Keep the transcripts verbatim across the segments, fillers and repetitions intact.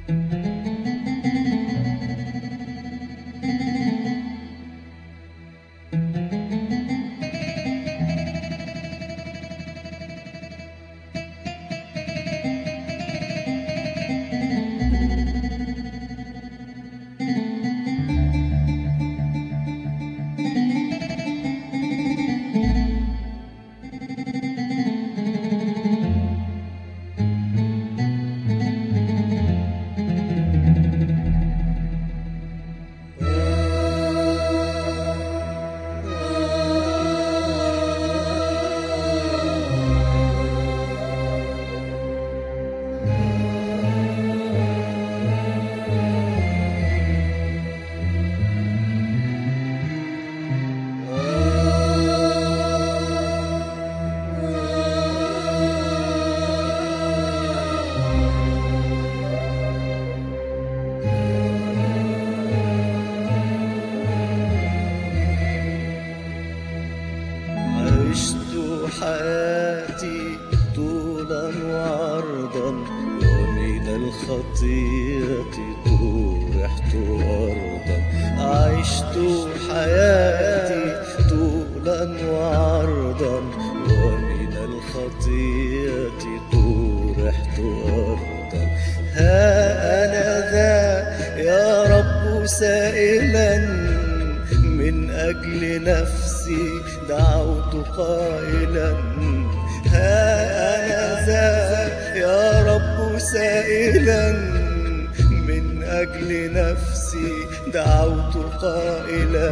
حياتي طولا وعرضا، ومن الخطيئة طرحت أرضا. عشت حياتي طولا وعرضا، ومن الخطيئة طرحت أرضا. ها أنا ذا يا رب سائلا من أجل نفسي دعوت قائلا. ها أنا ذا يا رب سائلا من أجل نفسي دعوت قائلا.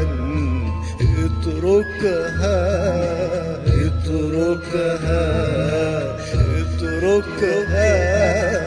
اتركها اتركها اتركها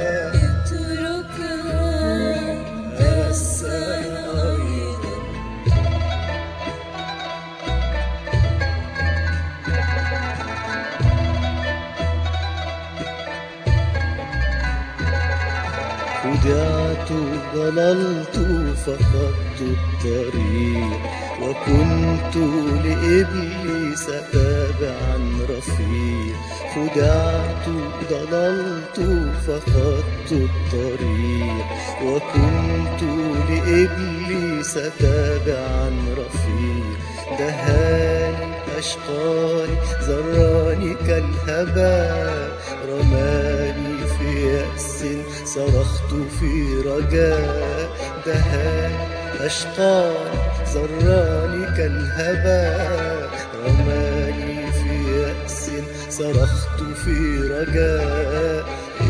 خدعت ضللت فقدت الطريق، وكنت لإبليس تابعا رفيق. خدعت ضللت فقدت الطريق، وكنت لإبليس تابعا رفيق. دهاني أشقاني زراني كالهباء، رماني في يأس صرخت في رجاء. دهاني أشقاني زراني كالهباء، رماني في يأس صرخت في رجاء.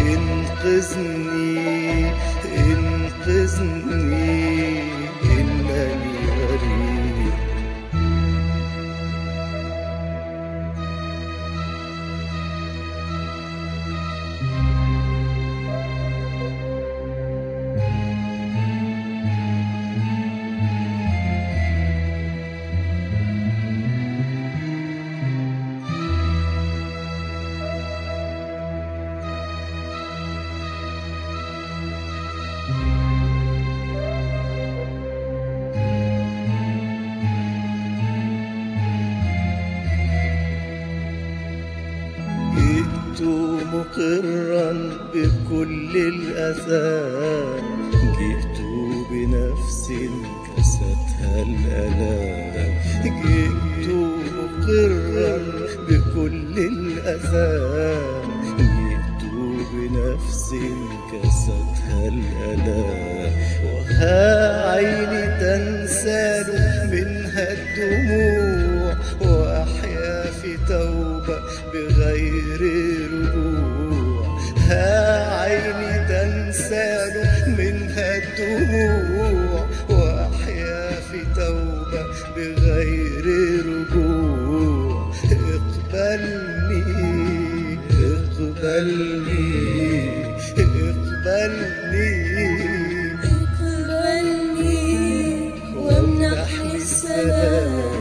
انقذني انقذني إنني غريب. جئت مقرا بكل الآثام، جئت بنفس كستها الآلام. جئت مقرا بكل الآثام، جئت بنفس كستها الآلام. وها عيني تنسال منها الدموع، وأحيا في توبة بغير رجوع. ها عيني تنسال منها الدموع، وأحيا في توبة بغير رجوع. اقبلني اقبلني اقبلني اقبلني وامنحني السلام.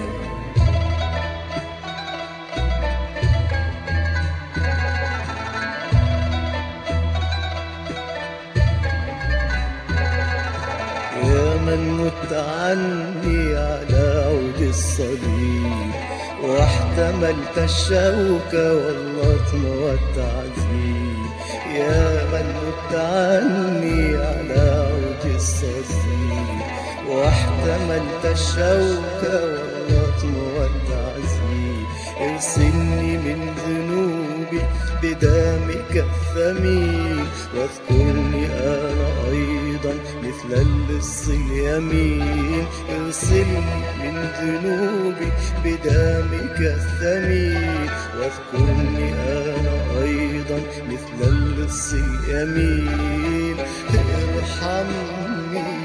يا من مت عني على عود الصليب، واحتملت الشوك واللطم والتعذيب. يا من مت عني على عود الصديق، واحتملت الشوك واللطم والتعذيب. ارسلني من ذنوبي بدمك الثمين، واذكرني أنا أيضا مثل اللص اليمين. ارسلني من ذنوبي بدمك الثمين، واذكرني أنا أيضا مثل اللص اليمين. ارحمني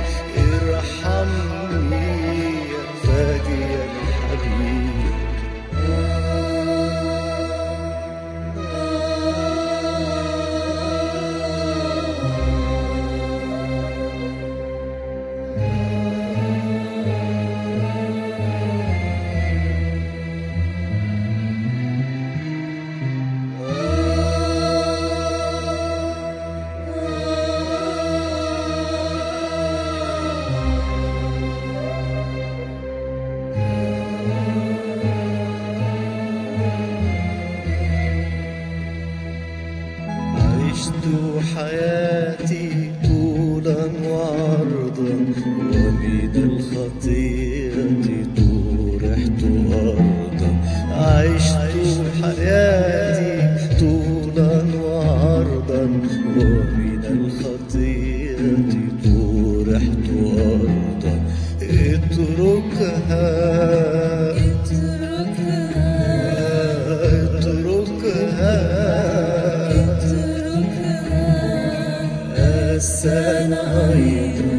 ارحمني يا فادي الحبيب. عشت حياتي طولا وعرضا، ومن الخطيئة طرحت أرضا. عشت حياتي طولا وعرضا، ومن الخطيئة طرحت أرضا. اتركها اتركها السنة أيضا